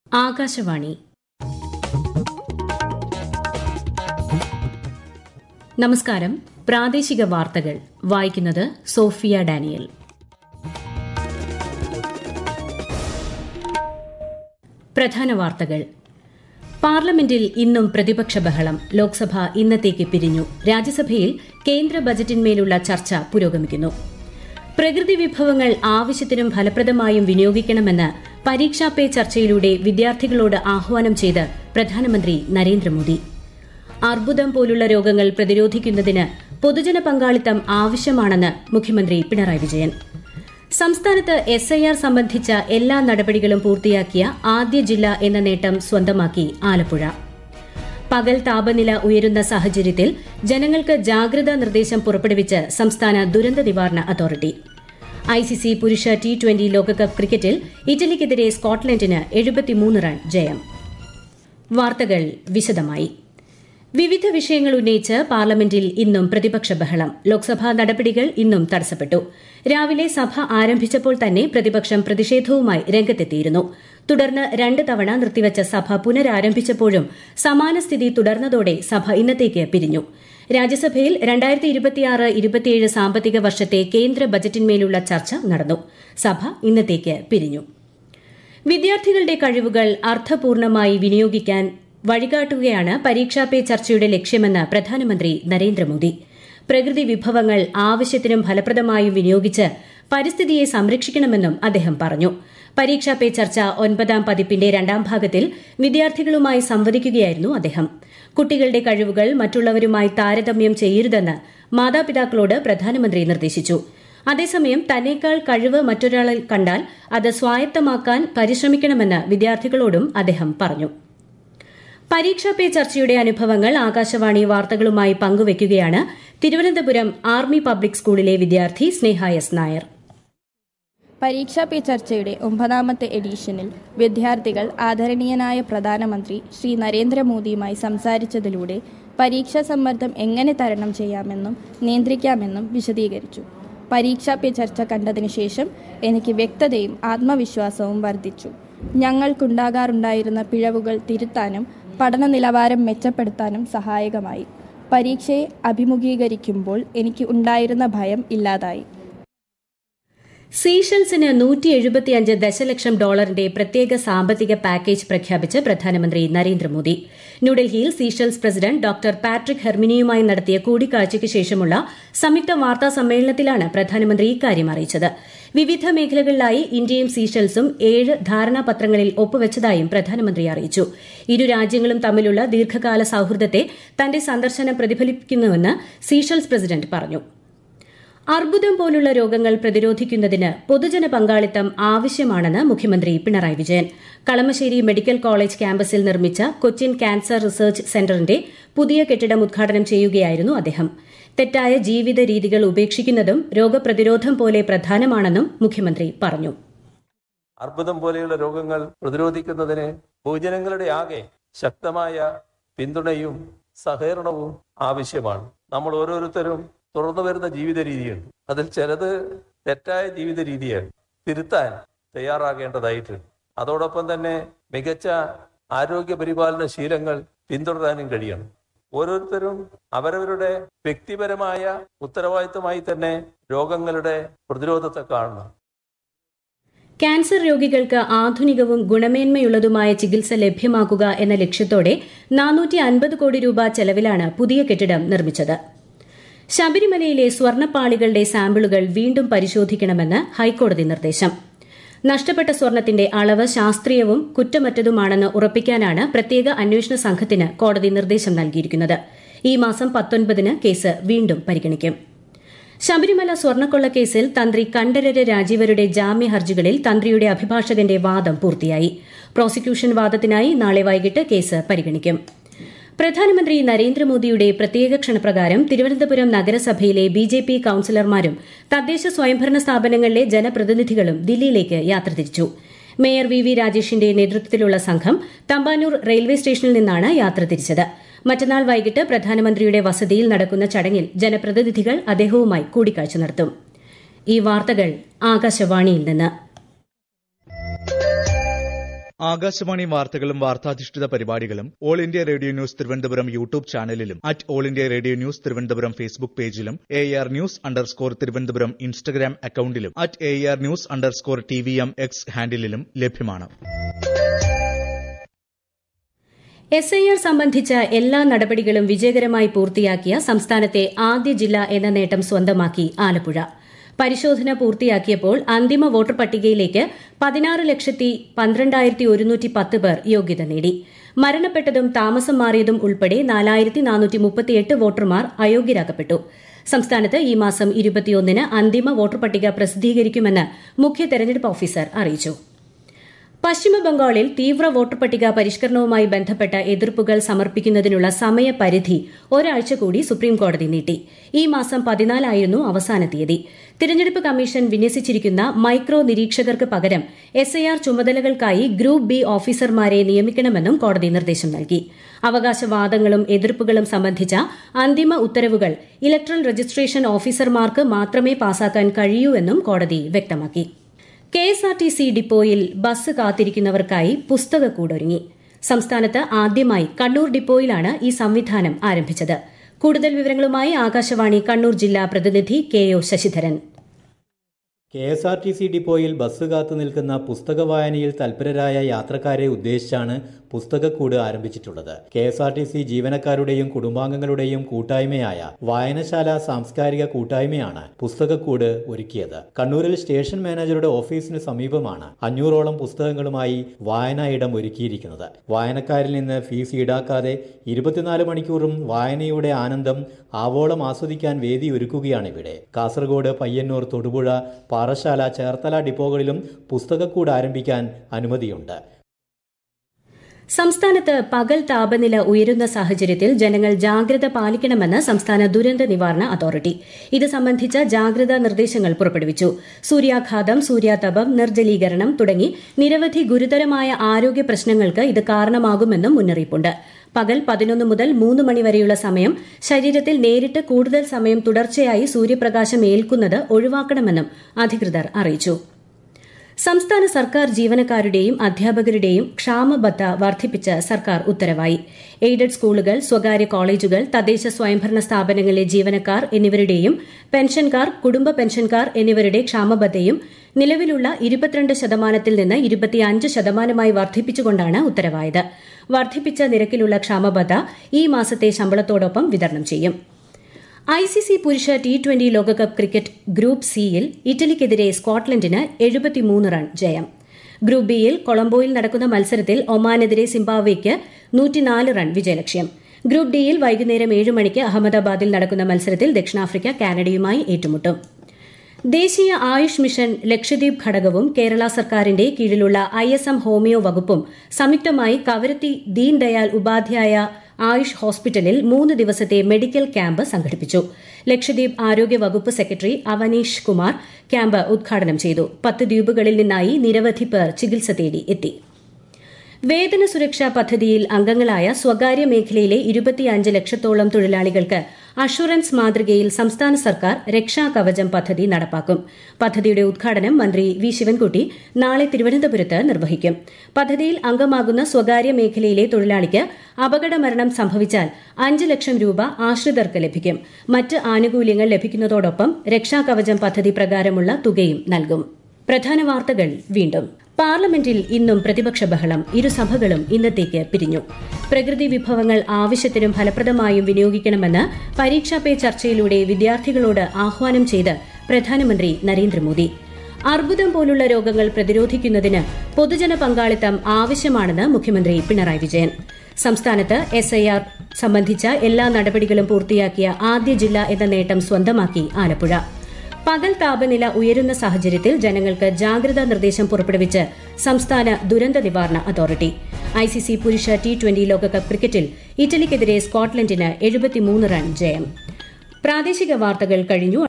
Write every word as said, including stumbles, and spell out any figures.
ആകാശവാണി. നമസ്കാരം. പ്രാദേശിക വാർത്തകൾ വായിക്കുന്നത് സോഫിയ ഡാനിയൽ. പ്രധാന വാർത്തകൾ. പാർലമെന്റിൽ ഇന്നും പ്രതിപക്ഷ ബഹളം. ലോക്സഭ ഇന്നത്തേക്ക് പിരിഞ്ഞു. രാജ്യസഭയിൽ കേന്ദ്ര ബജറ്റിന്മേലുള്ള ചർച്ച പുരോഗമിക്കുന്നു. പ്രകൃതി വിഭവങ്ങൾ ആവശ്യത്തിനും ഫലപ്രദമായും വിനിയോഗിക്കണമെന്ന് പരീക്ഷാ പേ ചർച്ചയിലൂടെ വിദ്യാർത്ഥികളോട് ആഹ്വാനം ചെയ്ത് പ്രധാനമന്ത്രി നരേന്ദ്രമോദി. അർബുദം പോലുള്ള രോഗങ്ങൾ പ്രതിരോധിക്കുന്നതിന് പൊതുജന പങ്കാളിത്തം ആവശ്യമാണെന്ന് മുഖ്യമന്ത്രി പിണറായി വിജയൻ. സംസ്ഥാനത്ത് എസ് ഐ ആർ സംബന്ധിച്ച എല്ലാ നടപടികളും പൂർത്തിയാക്കിയ ആദ്യ ജില്ല എന്ന നേട്ടം സ്വന്തമാക്കി ആലപ്പുഴ. പകൽ താപനില ഉയരുന്ന സാഹചര്യത്തിൽ ജനങ്ങൾക്ക് ജാഗ്രതാ നിർദ്ദേശം പുറപ്പെടുവിച്ച് സംസ്ഥാന ദുരന്ത നിവാരണ അതോറിറ്റി. ഐസിസി പുരുഷ ടി ട്വന്റി ലോകകപ്പ് ക്രിക്കറ്റിൽ ഇറ്റലിക്കെതിരെ സ്കോട്ട്ലൻഡിന് എഴുപത്തിമൂന്ന് റൺ ജയം. വാർത്തകൾ വിശദമായി. വിവിധ വിഷയങ്ങൾ ഉന്നയിച്ച് പാർലമെന്റിൽ ഇന്നും പ്രതിപക്ഷ ബഹളം. ലോക്സഭാ നടപടികൾ ഇന്നും തടസ്സപ്പെട്ടു. രാവിലെ സഭ ആരംഭിച്ചപ്പോൾ തന്നെ പ്രതിപക്ഷം പ്രതിഷേധവുമായി രംഗത്തെത്തിയിരുന്നു. തുടർന്ന് രണ്ട് തവണ നിർത്തിവച്ച സഭ പുനരാരംഭിച്ചപ്പോഴും സമാന സ്ഥിതി തുടർന്നതോടെ സഭ ഇന്നത്തേക്ക് പിരിഞ്ഞു. രാജ്യസഭയിൽ രണ്ടായിരത്തി ഇരുപത്തിയാറ് ഇരുപത്തിയേഴ് സാമ്പത്തിക വർഷത്തെ കേന്ദ്ര ബജറ്റിന്മേലുള്ള ചർച്ച നടന്നു. സഭ ഇന്നത്തേക്ക് പിരിഞ്ഞു. വിദ്യാർത്ഥികളുടെ കഴിവുകൾ അർത്ഥപൂർണമായി വിനിയോഗിക്കാൻ വഴികാട്ടുകയാണ് പരീക്ഷാ പേ ചർച്ചയുടെ ലക്ഷ്യമെന്ന് പ്രധാനമന്ത്രി നരേന്ദ്രമോദി. പ്രകൃതി വിഭവങ്ങൾ ആവശ്യത്തിനും ഫലപ്രദമായും വിനിയോഗിച്ച് പരിസ്ഥിതിയെ സംരക്ഷിക്കണമെന്നും അദ്ദേഹം പറഞ്ഞു. പരീക്ഷാ പേ ചർച്ച ഒൻപതാം പതിപ്പിന്റെ രണ്ടാം ഭാഗത്തിൽ വിദ്യാർത്ഥികളുമായി സംവദിക്കുകയായിരുന്നു അദ്ദേഹം. കുട്ടികളുടെ കഴിവുകൾ മറ്റുള്ളവരുമായി താരതമ്യം ചെയ്യരുതെന്ന് മാതാപിതാക്കളോട് പ്രധാനമന്ത്രി നിർദ്ദേശിച്ചു. അതേസമയം തന്നേക്കാൾ കഴിവ് മറ്റൊരാളിൽ കണ്ടാൽ അത് സ്വായത്തമാക്കാൻ പരിശ്രമിക്കണമെന്ന് വിദ്യാർത്ഥികളോടും അദ്ദേഹം പറഞ്ഞു. പരീക്ഷാ പേ ചർച്ചയുടെ അനുഭവങ്ങൾ ആകാശവാണി വാർത്തകളുമായി പങ്കുവയ്ക്കുകയാണ് തിരുവനന്തപുരം ആർമി പബ്ലിക് സ്കൂളിലെ വിദ്യാർത്ഥി സ്നേഹ എസ് നായർ. പരീക്ഷാ പേ ചർച്ചയുടെ ഒമ്പതാമത്തെ എഡിഷനിൽ വിദ്യാർത്ഥികൾ ആദരണീയനായ പ്രധാനമന്ത്രി ശ്രീ നരേന്ദ്രമോദിയുമായി സംസാരിച്ചതിലൂടെ പരീക്ഷാ സമ്മർദ്ദം എങ്ങനെ തരണം ചെയ്യാമെന്നും നിയന്ത്രിക്കാമെന്നും വിശദീകരിച്ചു. പരീക്ഷാ പേ ചർച്ച കണ്ടതിനു ശേഷം എനിക്ക് വ്യക്തതയും ആത്മവിശ്വാസവും വർദ്ധിച്ചു. ഞങ്ങൾക്കുണ്ടാകാറുണ്ടായിരുന്ന പിഴവുകൾ തിരുത്താനും പഠന നിലവാരം മെച്ചപ്പെടുത്താനും സഹായകമായി. പരീക്ഷയെ അഭിമുഖീകരിക്കുമ്പോൾ എനിക്ക് ഉണ്ടായിരുന്ന ഭയം ഇല്ലാതായി. സീഷെൽസിന് നൂറ്റി എഴുപത്തിയഞ്ച് ദശലക്ഷം ഡോളറിന്റെ പ്രത്യേക സാമ്പത്തിക പാക്കേജ് പ്രഖ്യാപിച്ച് പ്രധാനമന്ത്രി നരേന്ദ്രമോദി. ന്യൂഡൽഹിയിൽ സീഷെൽസ് പ്രസിഡന്റ് ഡോക്ടർ പാട്രിക് ഹെർമിനിയുമായി നടത്തിയ കൂടിക്കാഴ്ചയ്ക്ക് ശേഷമുള്ള സംയുക്ത വാർത്താ സമ്മേളനത്തിലാണ് പ്രധാനമന്ത്രി ഇക്കാര്യം അറിയിച്ചത്. വിവിധ മേഖലകളിലായി ഇന്ത്യയും സീഷെൽസും ഏഴ് ധാരണാപത്രങ്ങളിൽ ഒപ്പുവച്ചതായും പ്രധാനമന്ത്രി അറിയിച്ചു. ഇരു രാജ്യങ്ങളും തമ്മിലുള്ള ദീർഘകാല സൌഹൃദത്തെ തന്റെ സന്ദർശനം പ്രതിഫലിപ്പിക്കുന്നുവെന്ന് സീഷെൽസ് പ്രസിഡന്റ് പറഞ്ഞു. അർബുദം പോലുള്ള രോഗങ്ങൾ പ്രതിരോധിക്കുന്നതിന് പൊതുജന പങ്കാളിത്തം ആവശ്യമാണെന്ന് മുഖ്യമന്ത്രി പിണറായി വിജയൻ. കളമശ്ശേരി മെഡിക്കൽ കോളേജ് ക്യാമ്പസിൽ നിർമ്മിച്ച കൊച്ചിൻ ക്യാൻസർ റിസർച്ച് സെന്ററിന്റെ പുതിയ കെട്ടിടം ഉദ്ഘാടനം ചെയ്യുകയായിരുന്നു അദ്ദേഹം. തെറ്റായ ജീവിത രീതികൾ ഉപേക്ഷിക്കുന്നതും രോഗപ്രതിരോധം പോലെ പ്രധാനമാണെന്നും മുഖ്യമന്ത്രി പറഞ്ഞു. അർബുദം പോലെയുള്ള രോഗങ്ങൾ പ്രതിരോധിക്കുന്നതിന് പൊതുജനങ്ങളുടെ ആകെ ശക്തമായ പിന്തുണയും സഹകരണവും ആവശ്യമാണ്. നമ്മൾ ഓരോരുത്തരും തുടർന്നു വരുന്ന ജീവിത രീതിയുണ്ട്. അതിൽ ചിലത് തെറ്റായ ജീവിത രീതിയാണ്. തിരുത്താൻ തയ്യാറാകേണ്ടതായിട്ടുണ്ട്. അതോടൊപ്പം തന്നെ മികച്ച ആരോഗ്യ പരിപാലന ശീലങ്ങൾ പിന്തുടരാനും കഴിയണം. ഓരോരുത്തരും അവരവരുടെ വ്യക്തിപരമായ ഉത്തരവാദിത്തമായി തന്നെ രോഗങ്ങളുടെ പ്രതിരോധത്തെ കാണണം. ക്യാൻസർ രോഗികൾക്ക് ആധുനികവും ഗുണമേന്മയുള്ളതുമായ ചികിത്സ ലഭ്യമാക്കുക എന്ന ലക്ഷ്യത്തോടെ നാനൂറ്റി അൻപത് കോടി രൂപ ചെലവിലാണ് പുതിയ കെട്ടിടം നിർമ്മിച്ചത്. ശബരിമലയിലെ സ്വർണ്ണപ്പാളികളുടെ സാമ്പിളുകൾ വീണ്ടും പരിശോധിക്കണമെന്ന് ഹൈക്കോടതി നിർദ്ദേശം. നഷ്ടപ്പെട്ട സ്വർണത്തിന്റെ അളവ് ശാസ്ത്രീയവും കുറ്റമറ്റതുമാണെന്ന് ഉറപ്പിക്കാനാണ് പ്രത്യേക അന്വേഷണ സംഘത്തിന് കോടതി നിർദ്ദേശം നൽകിയിരിക്കുന്നത്. ഈ മാസം പത്തൊൻപതിന് കേസ് വീണ്ടും പരിഗണിക്കും. ശബരിമല സ്വർണ്ണക്കൊള്ളക്കേസിൽ തന്ത്രി കണ്ഠരര് രാജീവരുടെ ജാമ്യ ഹർജികളിൽ തന്ത്രിയുടെ അഭിഭാഷകന്റെ വാദം പൂർത്തിയായി. പ്രോസിക്യൂഷൻ വാദത്തിനായി നാളെ വൈകിട്ട് കേസ് പരിഗണിക്കും. പ്രധാനമന്ത്രി നരേന്ദ്രമോദിയുടെ പ്രത്യേക ക്ഷണപ്രകാരം തിരുവനന്തപുരം നഗരസഭയിലെ ബി ജെ പി കൌൺസിലർമാരും തദ്ദേശ സ്വയംഭരണ സ്ഥാപനങ്ങളിലെ ജനപ്രതിനിധികളും ദില്ലിയിലേക്ക് യാത്ര തിരിച്ചു. മേയർ വി വി രാജേഷിന്റെ നേതൃത്വത്തിലുള്ള സംഘം തമ്പാനൂർ റെയിൽവേ സ്റ്റേഷനിൽ നിന്നാണ് യാത്ര തിരിച്ചത്. മറ്റന്നാൾ വൈകിട്ട് പ്രധാനമന്ത്രിയുടെ വസതിയിൽ നടക്കുന്ന ചടങ്ങിൽ ജനപ്രതിനിധികൾ അദ്ദേഹവുമായി കൂടിക്കാഴ്ച നടത്തും. ഈ വാർത്തകൾ ആകാശവാണിയിൽ നിന്ന്. ആകാശവാണി വാർത്തകളും വാർത്താധിഷ്ഠിത പരിപാടികളും All India Radio News Thiruvananthapuram YouTube ചാനലിലും at All India Radio News Thiruvananthapuram Facebook പേജിലും A R news underscore Thiruvananthapuram Instagram അക്കൌണ്ടിലും at A R news underscore T V M X ഹാൻഡിലും ലഭ്യമാണ്. എസ് ഐ ആർ സംബന്ധിച്ച എല്ലാ നടപടികളും വിജയകരമായി പൂർത്തിയാക്കിയ സംസ്ഥാനത്തെ ആദ്യ ജില്ല എന്ന നേട്ടം സ്വന്തമാക്കി ആലപ്പുഴ. പരിശോധന പൂർത്തിയാക്കിയപ്പോൾ അന്തിമ വോട്ടർ പട്ടികയിലേക്ക് പതിനാറ് ലക്ഷത്തി പന്ത്രണ്ടായിരത്തി ഒരുന്നൂറ്റി പത്ത് പേർ യോഗ്യത നേടി. മരണപ്പെട്ടതും താമസം മാറിയതും ഉൾപ്പെടെ നാലായിരത്തി നാനൂറ്റി മുപ്പത്തിയെട്ട് വോട്ടർമാർ അയോഗ്യരാക്കപ്പെട്ടു. സംസ്ഥാനത്ത് ഈ മാസം ഇരുപത്തിയൊന്നിന് അന്തിമ വോട്ടർ പട്ടിക പ്രസിദ്ധീകരിക്കുമെന്ന് മുഖ്യ തെരഞ്ഞെടുപ്പ് ഓഫീസർ അറിയിച്ചു. പശ്ചിമബംഗാളിൽ തീവ്ര വോട്ടർ പട്ടിക പരിഷ്കരണവുമായി ബന്ധപ്പെട്ട എതിർപ്പുകൾ സമർപ്പിക്കുന്നതിനുള്ള സമയപരിധി ഒരാഴ്ച കൂടി സുപ്രീംകോടതി നീട്ടി. ഈ മാസം പതിനാലായിരുന്നു അവസാന തീയതി. തിരഞ്ഞെടുപ്പ് കമ്മീഷൻ വിന്യസിച്ചിരിക്കുന്ന മൈക്രോ നിരീക്ഷകർക്ക് പകരം എസ് ഐ ആർ ചുമതലകൾക്കായി ഗ്രൂപ്പ് ബി ഓഫീസർമാരെ നിയമിക്കണമെന്നും കോടതി നിർദ്ദേശം നൽകി. അവകാശവാദങ്ങളും എതിർപ്പുകളും സംബന്ധിച്ച അന്തിമ ഉത്തരവുകൾ ഇലക്ട്രൽ രജിസ്ട്രേഷൻ ഓഫീസർമാർക്ക് മാത്രമേ പാസാക്കാൻ കഴിയൂ എന്നും കോടതി വ്യക്തമാക്കി. K S R T C ഡിപ്പോയിൽ ബസ് കാത്തിരിക്കുന്നവർക്കായി പുസ്തകക്കൂടൊരുങ്ങി. സംസ്ഥാനത്ത് ആദ്യമായി കണ്ണൂർ ഡിപ്പോയിലാണ് ഈ സംവിധാനം ആരംഭിച്ചത്. കൂടുതൽ വിവരങ്ങളുമായി ആകാശവാണി കണ്ണൂർ ജില്ലാ പ്രതിനിധി K O Sasidharan. K S R T C ഡിപ്പോയിൽ ബസ് കാത്തു നിൽക്കുന്ന പുസ്തക വായനയിൽ തൽപരരായ യാത്രക്കാരെ ഉദ്ദേശിച്ചാണ് പുസ്തകക്കൂട് ആരംഭിച്ചിട്ടുള്ളത്. K S R T C ജീവനക്കാരുടെയും കുടുംബാംഗങ്ങളുടെയും കൂട്ടായ്മയായ വായനശാല സാംസ്കാരിക കൂട്ടായ്മയാണ് പുസ്തകക്കൂട് ഒരുക്കിയത്. കണ്ണൂരിൽ സ്റ്റേഷൻ മാനേജറുടെ ഓഫീസിന് സമീപമാണ് അഞ്ഞൂറോളം പുസ്തകങ്ങളുമായി വായനാ ഇടം ഒരുക്കിയിരിക്കുന്നത്. വായനക്കാരിൽ നിന്ന് ഫീസ് ഈടാക്കാതെ ഇരുപത്തിനാല് മണിക്കൂറും വായനയുടെ ആനന്ദം ആവോളം ആസ്വദിക്കാൻ വേദി ഒരുക്കുകയാണ് ഇവിടെ. കാസർഗോഡ്, പയ്യന്നൂർ, തൊടുപുഴ, പാറശാല, ചേർത്തല ഡിപ്പോകളിലും പുസ്തകക്കൂട് ആരംഭിക്കാൻ അനുമതിയുണ്ട്. സംസ്ഥാനത്ത് പകൽ താപനില ഉയരുന്ന സാഹചര്യത്തിൽ ജനങ്ങൾ ജാഗ്രത പാലിക്കണമെന്ന് സംസ്ഥാന ദുരന്ത നിവാരണ അതോറിറ്റി. ഇത് സംബന്ധിച്ച ജാഗ്രതാ നിർദ്ദേശങ്ങൾ പുറപ്പെടുവിച്ചു. സൂര്യാഘാതം, സൂര്യാതപം, നിർജ്ജലീകരണം തുടങ്ങി നിരവധി ഗുരുതരമായ ആരോഗ്യ പ്രശ്നങ്ങൾക്ക് ഇത് കാരണമാകുമെന്നും മുന്നറിയിപ്പുണ്ട്. പകൽ പതിനൊന്ന് മുതൽ മൂന്ന് മണിവരെയുള്ള സമയം ശരീരത്തിൽ നേരിട്ട് കൂടുതൽ സമയം തുടർച്ചയായി സൂര്യപ്രകാശം ഏൽക്കുന്നത് ഒഴിവാക്കണമെന്നും അധികൃതർ അറിയിച്ചു. സംസ്ഥാന സർക്കാർ ജീവനക്കാരുടെയും അധ്യാപകരുടെയും ക്ഷാമബത്ത വർദ്ധിപ്പിച്ച് സർക്കാർ ഉത്തരവായി. എയ്ഡഡ് സ്കൂളുകൾ, സ്വകാര്യ കോളേജുകൾ, തദ്ദേശ സ്വയംഭരണ സ്ഥാപനങ്ങളിലെ ജീവനക്കാർ എന്നിവരുടെയും പെൻഷൻകാർ, കുടുംബ പെൻഷൻകാർ എന്നിവരുടെ ക്ഷാമബത്തയും നിലവിലുള്ള ഇരുപത്തിരണ്ട് ശതമാനത്തിൽ നിന്ന് ഇരുപത്തിയഞ്ച് ശതമാനമായി വർദ്ധിപ്പിച്ചുകൊണ്ടാണ് ഉത്തരവായത്. വർദ്ധിപ്പിച്ച നിരക്കിലുള്ള ക്ഷാമബത്ത ഈ മാസത്തെ ശമ്പളത്തോടൊപ്പം വിതരണം ചെയ്യും. ഐ സി സി പുരുഷ ടി ട്വന്റി ലോകകപ്പ് ക്രിക്കറ്റ് ഗ്രൂപ്പ് സിയിൽ ഇറ്റലിക്കെതിരെ സ്കോട്ട്ലൻഡിന് എഴുപത്തിമൂന്ന് റൺ ജയം. ഗ്രൂപ്പ് ബിയിൽ കൊളംബോയിൽ നടക്കുന്ന മത്സരത്തിൽ ഒമാനെതിരെ സിംബാബ്വേക്ക് നൂറ്റിനാല് റൺ വിജയലക്ഷ്യം. ഗ്രൂപ്പ് ഡിയിൽ വൈകുന്നേരം ഏഴ് മണിക്ക് അഹമ്മദാബാദിൽ നടക്കുന്ന മത്സരത്തിൽ ദക്ഷിണാഫ്രിക്ക കാനഡയുമായി ഏറ്റുമുട്ടും. ദേശീയ ആയുഷ് മിഷൻ ലക്ഷദ്വീപ് ഘടകവും കേരള സർക്കാരിന്റെ കീഴിലുള്ള ഐ എസ് എം ഹോമിയോ വകുപ്പും സംയുക്തമായി കവരത്തി ദീൻ ദയാൽ ഉപാധ്യായ ആയുഷ് ഹോസ്പിറ്റലിൽ മൂന്ന് ദിവസത്തെ മെഡിക്കൽ ക്യാമ്പ് സംഘടിപ്പിച്ചു. ലക്ഷദ്വീപ് ആരോഗ്യ വകുപ്പ് സെക്രട്ടറി അവനീഷ് കുമാർ ക്യാമ്പ് ഉദ്ഘാടനം ചെയ്തു. പത്ത് ദ്വീപുകളിൽ നിന്നായി നിരവധി പേർ ചികിത്സ തേടി എത്തി. വേതന സുരക്ഷാ പദ്ധതിയിൽ അംഗങ്ങളായ സ്വകാര്യ മേഖലയിലെ ഇരുപത്തിയഞ്ച് ലക്ഷത്തോളം തൊഴിലാളികൾക്ക് അഷുറൻസ് മാതൃകയിൽ സംസ്ഥാന സർക്കാർ രക്ഷാകവചം പദ്ധതി നടപ്പാക്കും. പദ്ധതിയുടെ ഉദ്ഘാടനം മന്ത്രി വി ശിവൻകുട്ടി നാളെ തിരുവനന്തപുരത്ത് നിർവഹിക്കും. പദ്ധതിയിൽ അംഗമാകുന്ന സ്വകാര്യ മേഖലയിലെ തൊഴിലാളിക്ക് അപകടമരണം സംഭവിച്ചാൽ അഞ്ച് ലക്ഷം രൂപ ആശ്രിതർക്ക് ലഭിക്കും. മറ്റ് ആനുകൂല്യങ്ങൾ ലഭിക്കുന്നതോടൊപ്പം രക്ഷാകവചം പദ്ധതി പ്രകാരമുള്ള തുകയും നൽകും. പ്രധാന വാർത്തകൾ വീണ്ടും. പാർലമെന്റിൽ ഇന്നും പ്രതിപക്ഷ ബഹളം. ഇരുസഭകളും ഇന്നത്തേക്ക് പിരിഞ്ഞു. പ്രകൃതി വിഭവങ്ങൾ ആവശ്യത്തിനും ഫലപ്രദമായും വിനിയോഗിക്കണമെന്ന് പരീക്ഷാ പേ ചർച്ചയിലൂടെ വിദ്യാർത്ഥികളോട് ആഹ്വാനം ചെയ്ത് പ്രധാനമന്ത്രി നരേന്ദ്രമോദി. അർബുദം പോലുള്ള രോഗങ്ങൾ പ്രതിരോധിക്കുന്നതിന് പൊതുജന പങ്കാളിത്തം ആവശ്യമാണെന്ന് മുഖ്യമന്ത്രി പിണറായി വിജയൻ. സംസ്ഥാനത്ത് എസ് ഐ ആർ സംബന്ധിച്ച എല്ലാ നടപടികളും പൂർത്തിയാക്കിയ ആദ്യ ജില്ല എന്ന നേട്ടം സ്വന്തമാക്കി ആലപ്പുഴ. പകൽ താപനില ഉയരുന്ന സാഹചര്യത്തിൽ ജനങ്ങൾക്ക് ജാഗ്രതാ നിർദ്ദേശം പുറപ്പെടുവിച്ച് സംസ്ഥാന ദുരന്ത നിവാരണ അതോറിറ്റി. ഐ സി സി പുരുഷ ടി ട്വന്റി ലോകകപ്പ് ക്രിക്കറ്റിൽ ഇറ്റലിക്കെതിരെ സ്കോട്ട്ലൻഡിന് എഴുപത്തിമൂന്ന് റൺ ജയം. പ്രാദേശിക വാർത്തകൾ കഴിഞ്ഞു.